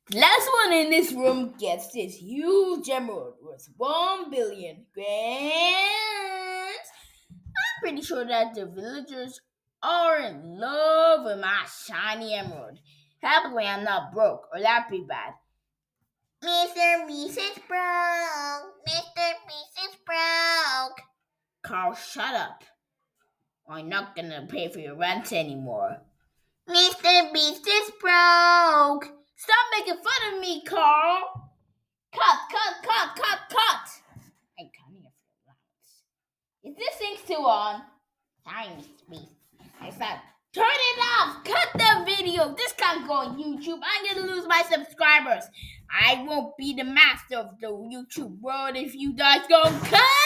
The last one in this room gets this huge emerald worth 1 billion grand. I'm pretty sure that the villagers are in love with my shiny emerald. Happily, I'm not broke, or that'd be bad. Mr. Beast is broke. Mr. Beast is broke. Carl, shut up. I'm not gonna pay for your rent anymore. Mr. Beast is broke. Stop making fun of me, Carl. Cut. I'm coming here for your allowance. Is this thing still on? Sorry, Mr. Beast. I said, turn it off. Cut the video. This can't go on YouTube. I'm gonna lose my subscribers. I won't be the master of the YouTube world if you guys don't cut.